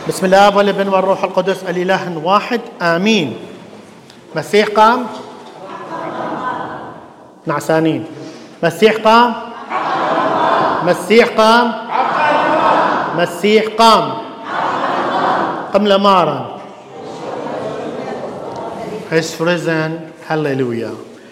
بسم الله والابن والروح القدس الإله واحد آمين. مسيح قام. نعسانين. مسيح قام. مسيح قام. مسيح قام. قم لمارا. He's risen. هللويا.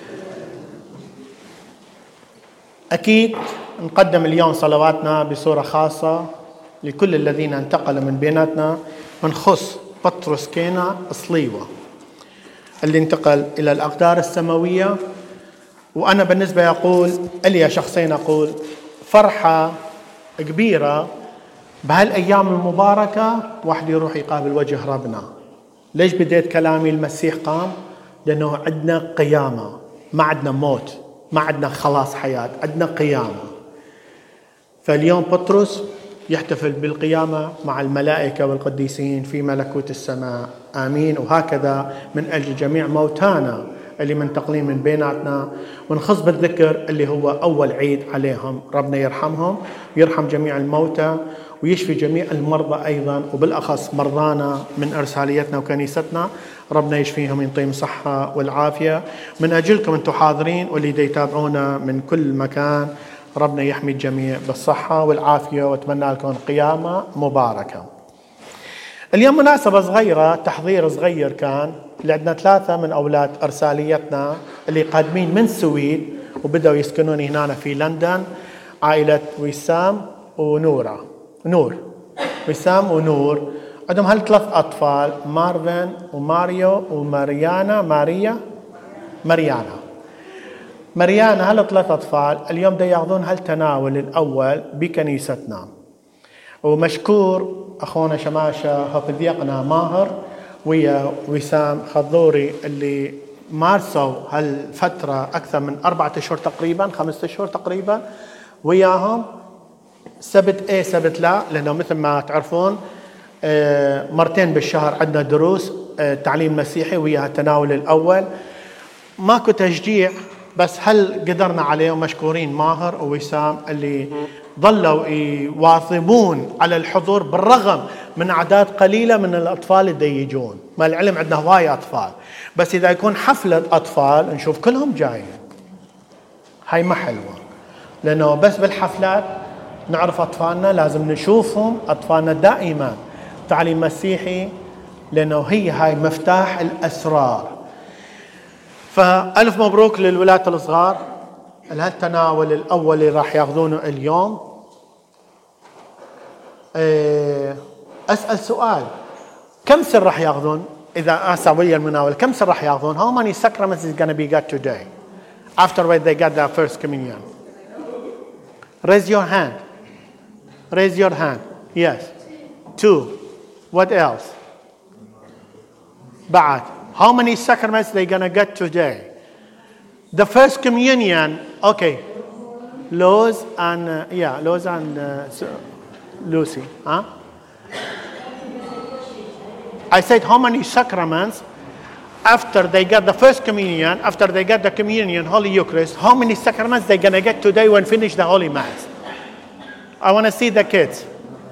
أكيد نقدم اليوم صلواتنا بصورة خاصة لكل الذين انتقلوا من بيناتنا، منخص بطرس كينا صليوة اللي انتقل إلى الأقدار السماوية. وأنا بالنسبة أقول إلي شخصين أقول فرحة كبيرة بهالأيام المباركة واحد يروح يقابل وجه ربنا. ليش بديت كلامي المسيح قام؟ لأنه عندنا قيامة، ما عندنا موت، ما عندنا خلاص حياة، عندنا قيامة. فاليوم بطرس يحتفل بالقيامة مع الملائكة والقديسين في ملكوت السماء. آمين. وهكذا من أجل جميع موتانا اللي منتقلين من بيناتنا، ونخص بالذكر اللي هو أول عيد عليهم. ربنا يرحمهم ويرحم جميع الموتى ويشفي جميع المرضى أيضا، وبالأخص مرضانا من إرساليتنا وكنيستنا. ربنا يشفيهم ويعطيهم الصحة والعافية. من أجلكم أنتم حاضرين واللي يتابعونا من كل مكان، ربنا يحمي الجميع بالصحة والعافية، واتمنى لكم قيامة مباركة. اليوم مناسبة صغيرة، تحضير صغير كان لعندنا 3 من أولاد أرساليتنا اللي قادمين من السويد وبدأوا يسكنون هنا في لندن، عائلة وسام ونورة. وسام ونور عندهم 3 أطفال، مارفن وماريو وماريانا. مريانا 3 أطفال اليوم دا ياخذون هالتناول الأول بكنيستنا. ومشكور أخونا شماشة هفذيقنا ماهر ويا وسام خضوري اللي مارسوا هالفترة أكثر من 4 أشهر تقريبا، 5 أشهر تقريبا وياهم. سبت سبت لا، لأنه مثل ما تعرفون 2 بالشهر عندنا دروس تعليم مسيحي ويا التناول الأول. ماكو تشجيع، بس هل قدرنا عليه، ومشكورين ماهر ووسام اللي ظلوا يواظبون على الحضور بالرغم من أعداد قليلة من الأطفال اللي يجون. ما العلم عندنا هواي أطفال، بس إذا يكون حفلة أطفال نشوف كلهم جايين، هاي ما حلوة، لأنه بس بالحفلات نعرف أطفالنا، لازم نشوفهم أطفالنا دائما تعليم مسيحي، لأنه هاي مفتاح الأسرار. فألف مبروك للولاة الصغار. التناول الأول اللي راح ياخذونه اليوم. أسأل سؤال، كم سر راح ياخذون إذا أسوي المناولة؟ كم سر راح ياخذون؟ How many sacraments is going to be got today after when they got their first communion? Raise your hand. Raise your hand. Yes. 2. What else? بعد. How many sacraments they going to get today? The first communion, okay. Loz and Lucy. Huh? I said how many sacraments after they get the first communion, after they get the communion, Holy Eucharist, how many sacraments they going to get today when finish the Holy Mass? I want to see the kids.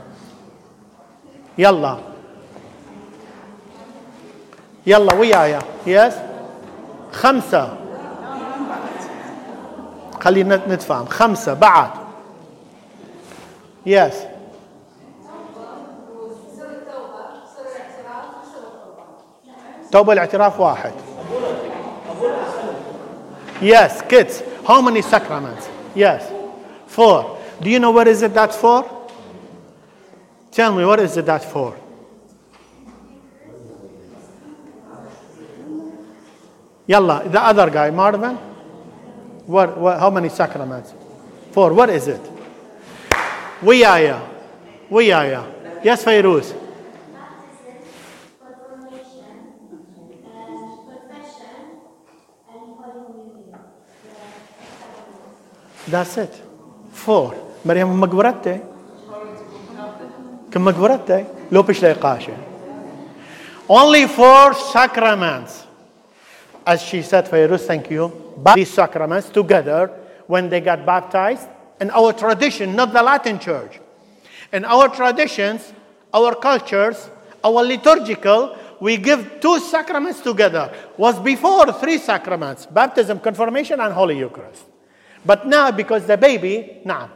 يلا ويايا. يس 5. خلينا نتفاهم. 5 بعد. يس توبة الاعتراف 1. Yes, kids. How many sacraments? Yes. 4. Do you know what is it that's for? Tell me, what is it that's for? Yalla, the other guy, Marvin. What? How many sacraments? 4. What is it? ويايا. Yes, Fairuz. That's it. 4. مريم مقبرتي. كم مقبرتي؟ لو بيش لاقاشه. Only 4 sacraments. As she said, Fairuz, thank you. These sacraments together when they got baptized in our tradition, not the Latin church. In our traditions, our cultures, our liturgical, we give 2 sacraments together. Was before 3 sacraments: baptism, confirmation, and Holy Eucharist. But now, because the baby,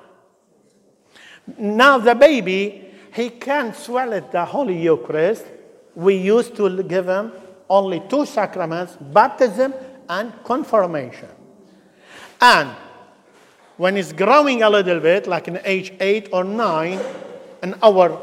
now the baby, he can't swallow the Holy Eucharist. We used to give him only 2 sacraments: baptism and confirmation. And when he's growing a little bit, like in age 8 or 9, in our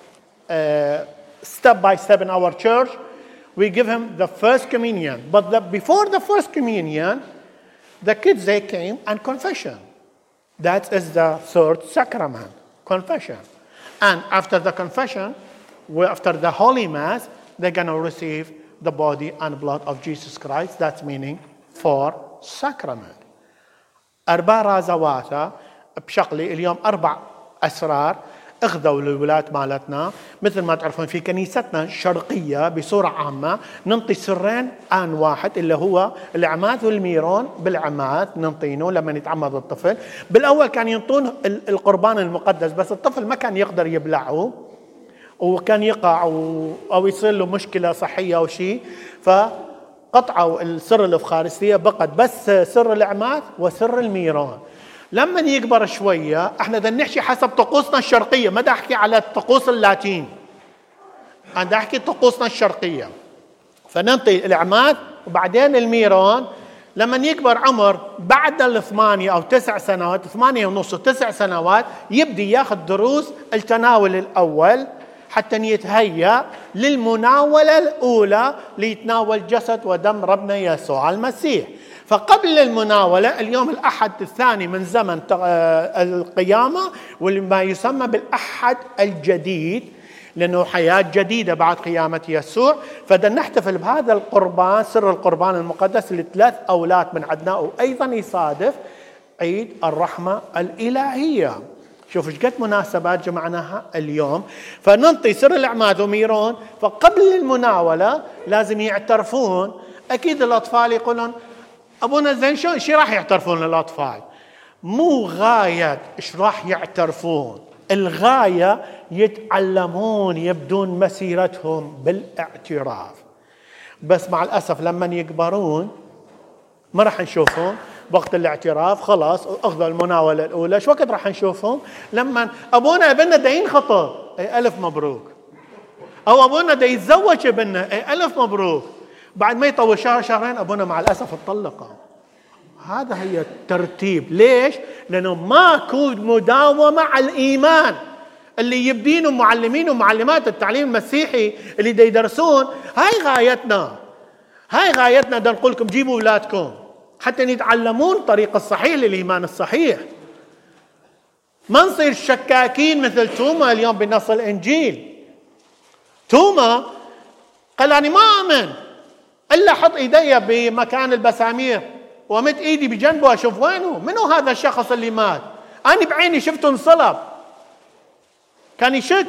step by step in our church, we give him the first communion. But before the first communion, the kids, they came and confession. That is the 3rd sacrament, confession. And after the confession, after the Holy Mass, they're going to receive the body and blood of Jesus Christ. That's meaning 4 sacrament. 4 رازواتا بشغلي اليوم 4 أسرار اخذوا الولاة مالتنا. مثل ما تعرفون في كنيستنا الشرقية بصورة عامة ننطي سرين آن واحد، اللي هو العماد والميرون. بالعماد ننطينه لما يتعمد الطفل. بالأول كان ينطون القربان المقدس، بس الطفل ما كان يقدر يبلعه، وكان يقع أو يصير له مشكلة صحية أو شيء، فقطعوا السر الإفخارستية، بقت بس سر العماد وسر الميرون. لما يكبر شوية احنا بدنا نحكي حسب طقوسنا الشرقية، ما بدي احكي على الطقوس اللاتين، انا بدي احكي طقوسنا الشرقية. فننطي العماد وبعدين الميرون. لما يكبر عمر بعد 8 أو 9 سنوات، 8 ونص و9 سنوات، يبدي ياخذ دروس التناول الأول حتى يتهيأ للمناولة الأولى ليتناول جسد ودم ربنا يسوع المسيح. فقبل المناولة اليوم الأحد الثاني من زمن القيامة، والما يسمى بالأحد الجديد، لأنه حياة جديدة بعد قيامة يسوع. فبدنا نحتفل بهذا القربان، سر القربان المقدس، ل3 أولاد من عندنا، وأيضا يصادف عيد الرحمة الإلهية. شوفوا ايش قد مناسبات جمعناها اليوم. فننطي سر العماد وميرون. فقبل المناولة لازم يعترفون. أكيد الأطفال يقولون أبونا زين شو راح يعترفون الأطفال؟ مو غاية إيش راح يعترفون، الغاية يتعلمون، يبدون مسيرتهم بالاعتراف. بس مع الأسف لما يكبرون ما راح نشوفهم وقت الاعتراف. خلاص أخذوا المناولة الأولى. شو وقت راح نشوفهم؟ لما أبونا ابننا دا ينخطب، أي ألف مبروك. أو أبونا دا يتزوج ابننا، أي ألف مبروك. بعد ما يطول شهر شهرين أبونا مع الأسف اتطلقوا. هذا هي الترتيب. ليش؟ لأنه ماكو مداومة مع الإيمان اللي يبدينه معلمين ومعلمات التعليم المسيحي اللي دا يدرسون. هاي غايتنا دا نقول لكم جيبوا أولادكم حتى يتعلمون طريق الصحيح للإيمان الصحيح. ما نصير شكاكين مثل توما اليوم بنص الإنجيل. توما قال أنا ما آمن إلا حط إيدي بمكان البسامير ومد إيدي بجنبه أشوف وينه، منو هذا الشخص اللي مات. أنا بعيني شفته انصلب، كان يشك.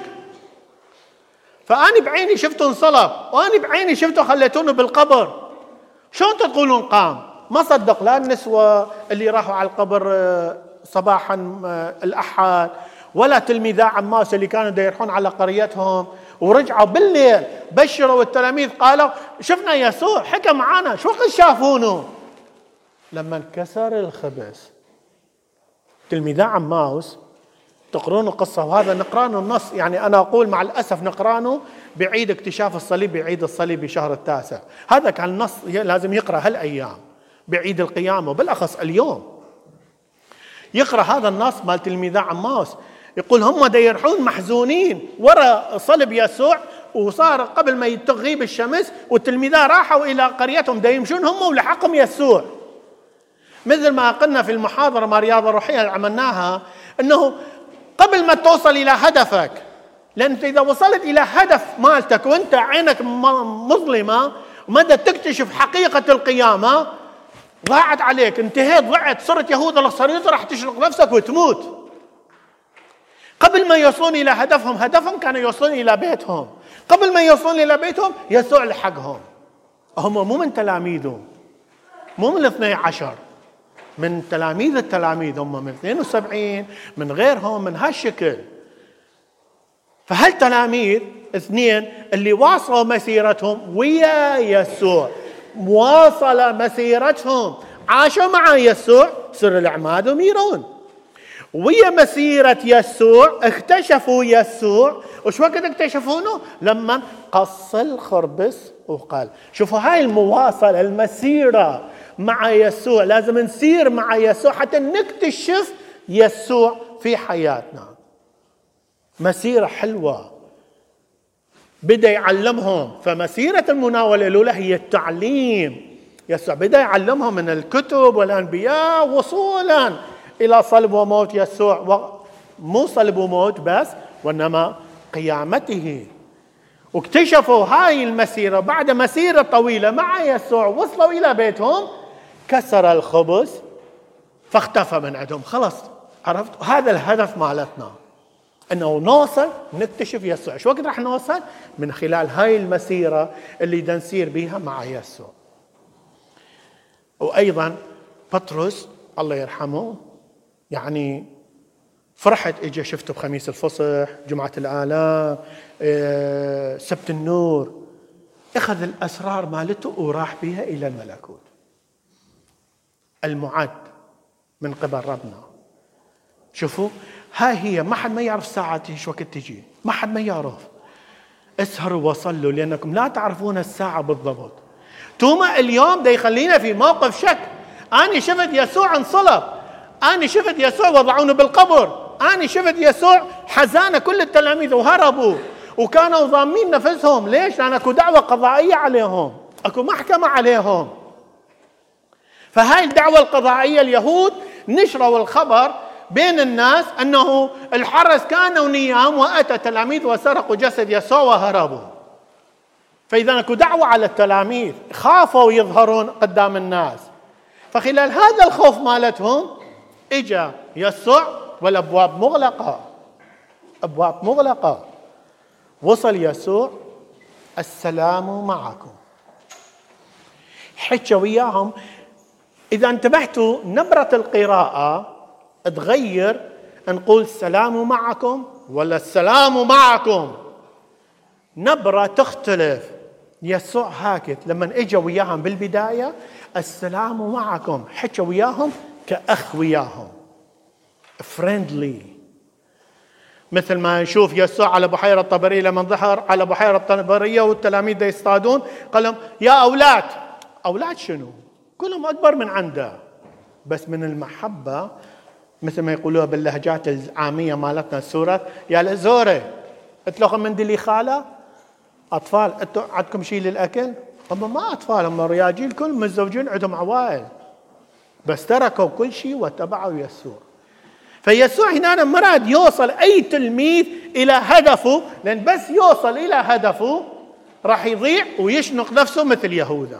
فأنا بعيني شفته انصلب، وأنا بعيني شفته خليتونه بالقبر. شو أنتوا تقولون قام؟ ما صدق لا النسوة اللي راحوا على القبر صباحا الأحد، ولا تلميذا عماس اللي كانوا يروحون على قريتهم ورجعوا بالليل بشروا التلاميذ قالوا شفنا يسوع حكى معنا. شو وقت شافونه؟ لما انكسر الخبز. تلميذا عماس تقرون القصة، وهذا نقرانه النص. يعني أنا أقول مع الأسف نقرانه بعيد اكتشاف الصليب، بعيد الصليب بشهر 9. هذا كان النص لازم يقرأ هالأيام بعيد القيامة، وبالأخص اليوم يقرأ هذا النص مال تلميذا عماس. يقول هم دا يروحون محزونين ورا صلب يسوع، وصار قبل ما تغيب الشمس والتلميذا راحوا إلى قريتهم دا يمشون هم ولحقهم يسوع. مثل ما قلنا في المحاضرة مع رياضة الروحية اللي عملناها، أنه قبل ما توصل إلى هدفك، لأن إذا وصلت إلى هدف مالتك وأنت عينك مظلمة ومدى تكتشف حقيقة القيامة، ضاعت عليك، انتهيت، ضعت، صرت يهوذا الإسخريوطي، راح تشرق نفسك وتموت. قبل ما يوصلون إلى هدفهم كانوا يوصلون إلى بيتهم. قبل ما يوصلون إلى بيتهم يسوع لحقهم. هم مو من تلاميذه، مو من 12، من تلاميذ التلاميذ، هم من 72، من غيرهم، من هالشكل. فهالتلاميذ اثنين اللي واصلوا مسيرتهم ويا يسوع، مواصلة مسيرتهم، عاشوا مع يسوع سر العماد وميرون، ويا مسيرة يسوع اكتشفوا يسوع. وش وقت اكتشفونه؟ لما قص الخربز وقال. شوفوا هاي المواصلة، المسيرة مع يسوع، لازم نسير مع يسوع حتى نكتشف يسوع في حياتنا. مسيرة حلوة بدأ يعلمهم. فمسيرة المناولة الأولى هي التعليم. يسوع بدأ يعلمهم من الكتب والأنبياء وصولا إلى صلب وموت يسوع، مو صلب وموت بس، وإنما قيامته. واكتشفوا هاي المسيرة بعد مسيرة طويلة مع يسوع. وصلوا إلى بيتهم، كسر الخبز فاختفى من عندهم. خلص عرفت هذا الهدف مالتنا، أنه نوصل نكتشف يسوع. شو وقت رح نوصل؟ من خلال هاي المسيرة اللي نسير بيها مع يسوع. وأيضا بطرس الله يرحمه، يعني فرحت اجى شفته بخميس الفصح، جمعة الآلام، سبت النور، اخذ الأسرار مالته وراح بها إلى الملكوت المعد من قبل ربنا. شوفوا هاي هي، ما حد ما يعرف ساعة شو وقت تجي، ما حد ما يعرف. اسهروا وصلوا لأنكم لا تعرفون الساعة بالضبط. توما اليوم دا يخلينا في موقف شك. أنا شفت يسوع انصلب، أنا شفت يسوع وضعونه بالقبر، أنا شفت يسوع حزانة كل التلاميذ وهربوا وكانوا ضامين نفسهم. ليش؟ لأن أكو دعوة قضائية عليهم، أكو محكمة عليهم. فهاي الدعوة القضائية اليهود نشروا الخبر بين الناس أنه الحرس كانوا نيام وأتى تلاميذ وسرقوا جسد يسوع وهربوا. فإذا أكو دعوة على التلاميذ، خافوا يظهرون قدام الناس. فخلال هذا الخوف مالتهم إجا يسوع والأبواب مغلقة، أبواب مغلقة. وصل يسوع، السلام معكم، حكى وياهم. إذا انتبهتوا نبرة القراءة تغير، نقول السلام معكم ولا السلام معكم، نبرة تختلف. يسوع هاكت لما اجى وياهم بالبداية السلام معكم، حكى وياهم كأخ وياهم، فريندلي. مثل ما نشوف يسوع على بحيرة طبرية، لما ظهر على بحيرة طبرية والتلاميذ يصطادون قال لهم يا أولاد. أولاد شنو؟ كلهم أكبر من عنده، بس من المحبة، مثل ما يقولوها باللهجات العامية مالتنا السورة، يا الأزورة اتلوخم من دلي خالة. أطفال أنتوا عندكم شيء للأكل؟ هم ما أطفال، هم رياجيل، كلهم متزوجين عندهم عوائل، بس تركوا كل شيء واتبعوا يسوع. فيسوع هنا مراد يوصل أي تلميذ إلى هدفه، لأن بس يوصل إلى هدفه راح يضيع ويشنق نفسه مثل يهوذا.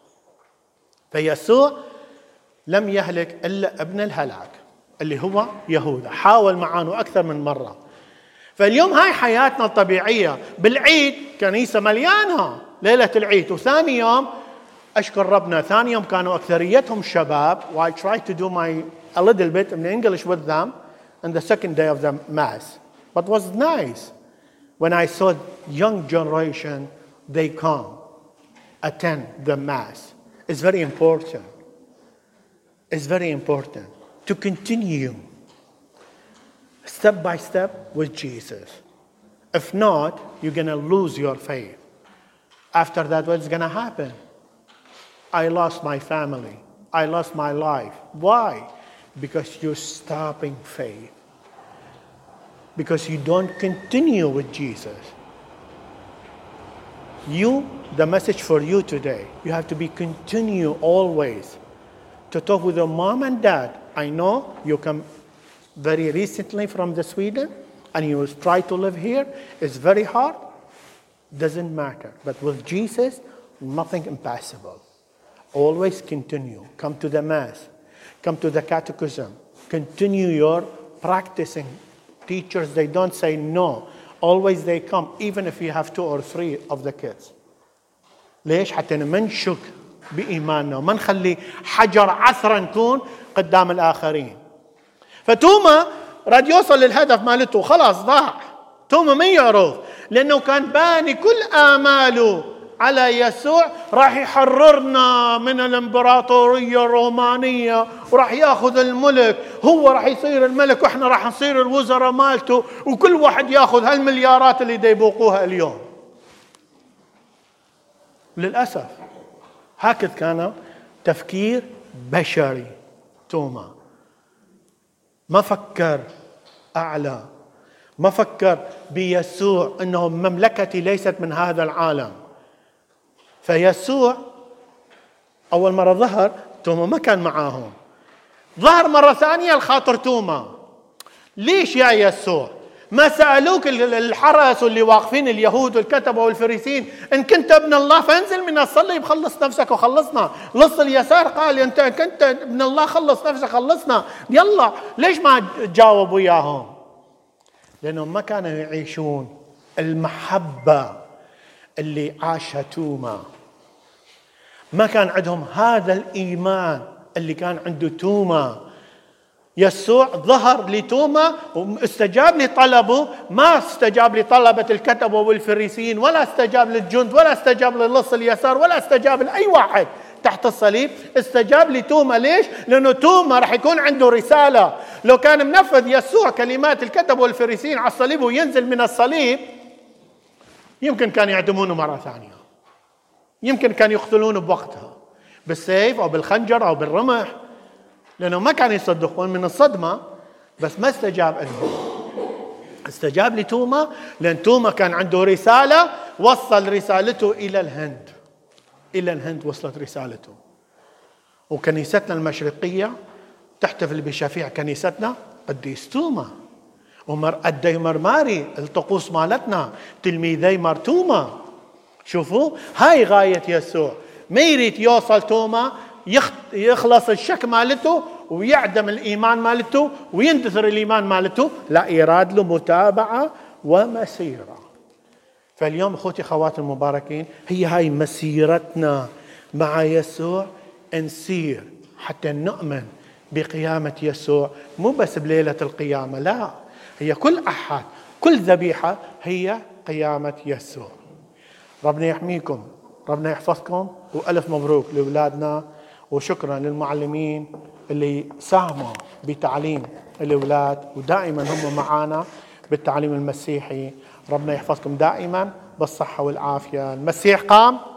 فيسوع لم يهلك إلا ابن الهلاك اللي هو يهوذا، حاول معانه أكثر من مرة. فاليوم هاي حياتنا الطبيعية. بالعيد كنيسة مليانة ليلة العيد، وثاني يوم أشكر ربنا ثاني يوم كانوا أكثريتهم شباب. I tried to do a little bit in English with them on the second day of the Mass. But it was nice when I saw young generation, they come, attend the Mass. It's very important. It's very important to continue step by step with Jesus. If not, you're going to lose your faith. After that, what's going to happen? I lost my family. I lost my life. Why? Because you're stopping faith. Because you don't continue with Jesus. The message for you today, you have to be continue always to talk with your mom and dad. I know you come very recently from Sweden and you try to live here. It's very hard. Doesn't matter. But with Jesus, nothing impossible. Always continue. Come to the Mass. Come to the catechism. Continue your practicing. Teachers, they don't say no. Always they come, even if you have 2 or 3 of the kids. ليش؟ حتى ما نشك بإيماننا وما نخلي حجر عثرة نكون قدام الآخرين. فتوما راد يوصل للهدف مالته، خلاص ضاع، توما ما يعرف، لأنه كان باني كل آماله على يسوع، راح يحررنا من الإمبراطورية الرومانية وراح ياخذ الملك، هو راح يصير الملك واحنا راح نصير الوزراء مالته، وكل واحد ياخذ هالمليارات اللي يبوقوها اليوم. للأسف هكذا كان تفكير بشري. توما ما فكر أعلى، ما فكر بيسوع أنه مملكتي ليست من هذا العالم. فيسوع أول مرة ظهر توما ما كان معاهم، ظهر مرة ثانية الخاطر توما. ليش يا يسوع؟ ما سألوك الحرس واللي واقفين اليهود والكتبة والفريسين إن كنت ابن الله فانزل من الصليب خلص نفسك وخلصنا؟ لص اليسار قال أنت كنت ابن الله خلص نفسك خلصنا، يلا. ليش ما تجاوب وياهم؟ لأنهم ما كانوا يعيشون المحبة اللي عاشها توما، ما كان عندهم هذا الإيمان اللي كان عنده توما. يسوع ظهر لتوما واستجاب لطلبه، ما استجاب لطلبة الكتبة والفريسيين، ولا استجاب للجند، ولا استجاب للص اليسار، ولا استجاب لأي واحد تحت الصليب. استجاب لتوما. ليش؟ لأنه توما راح يكون عنده رسالة. لو كان منفذ يسوع كلمات الكتبة والفريسيين على الصليب وينزل من الصليب، يمكن كان يعدمونه مرة ثانية، يمكن كان يقتلونه بوقتها بالسيف أو بالخنجر أو بالرمح، لأنه ما كانوا يصدقون من الصدمة. بس ما استجاب لهم، استجاب لتوما لأن توما كان عنده رسالة، وصل رسالته إلى الهند. إلى الهند وصلت رسالته. وكنيستنا المشرقية تحتفل بشفيع كنيستنا قديس توما، وقدي مرماري الطقوس مالتنا تلميذي مرتوما. شوفوا هاي غاية يسوع، ما يريد يوصل توما يخلص الشك مالته ويعدم الإيمان مالته ويندثر الإيمان مالته، لا، يراد له متابعة ومسيرة. فاليوم أخوتي خواتي المباركين، هي هاي مسيرتنا مع يسوع، نسير حتى نؤمن بقيامة يسوع، مو بس بليلة القيامة، لا، هي كل أحد، كل ذبيحة هي قيامة يسوع. ربنا يحميكم، ربنا يحفظكم، وألف مبروك لأولادنا، وشكرا للمعلمين اللي ساهموا بتعليم الأولاد ودائما هم معنا بالتعليم المسيحي. ربنا يحفظكم دائما بالصحة والعافية. المسيح قام.